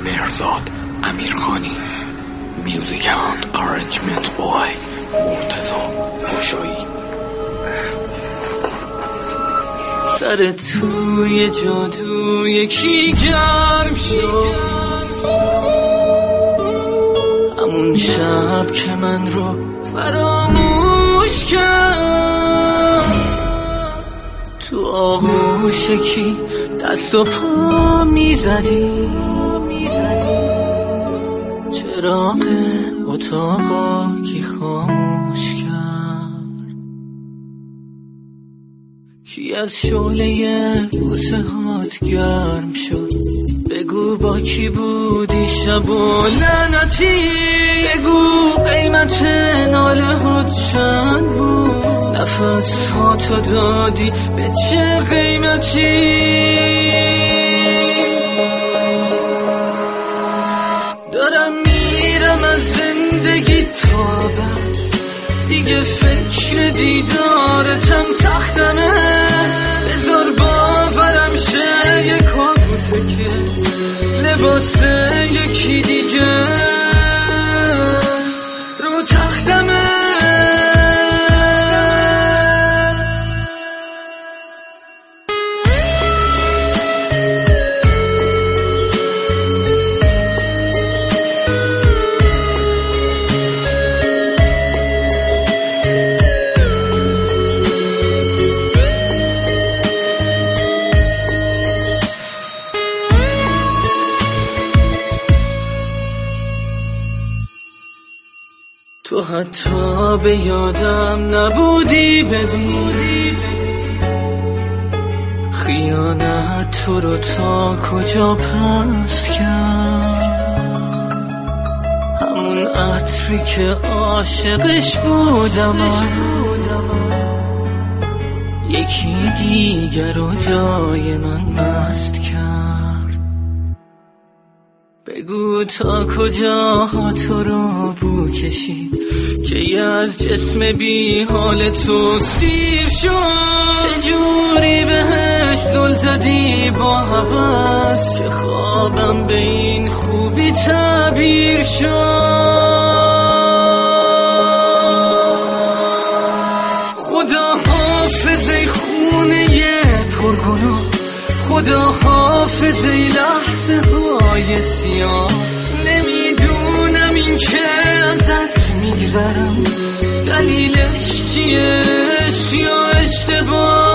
مرزاد امیرخانی. میوزیک اند آرنجمنت بای مرتضی پاشایی. سر توی جادو یکی گرم شد، همون شب که من رو فراموش کرد. تو آغوش کی دست و پا میزدی، چراغ اتاقا کی خاموش کرد. کی از شعله بوسه هات گرم شد، بگو با کی بودی شب و لعنتی، بگو قیمت ناله هات چند بود، نفس هاتو دادی به چه قیمتی. دارم میرم از زندگی تا بعد، دیگه فکر دیدارتم سختمه، بذار باورم شه یه کابوسه که لباس یکی دیگه رو تختمه. تو حتی به یادم نبودی، ببین خیانت تو رو تا کجا پست کرد. همون عطری که عاشقش بودم یکی دیگر رو جای من مست کرد. بگو تا کجا تو رو بو کشید که از جسم بی حال تو سیر شد. چجوری بهش دل زدی با هوس که خوابم به این خوبی تعبیر شد. خدا حافظ ای خونه پرگناه، خدا حافظ ای لحظه های سیاه. نمیدونم این که ازت میگذرم دلیلش چیه یا اشتباه.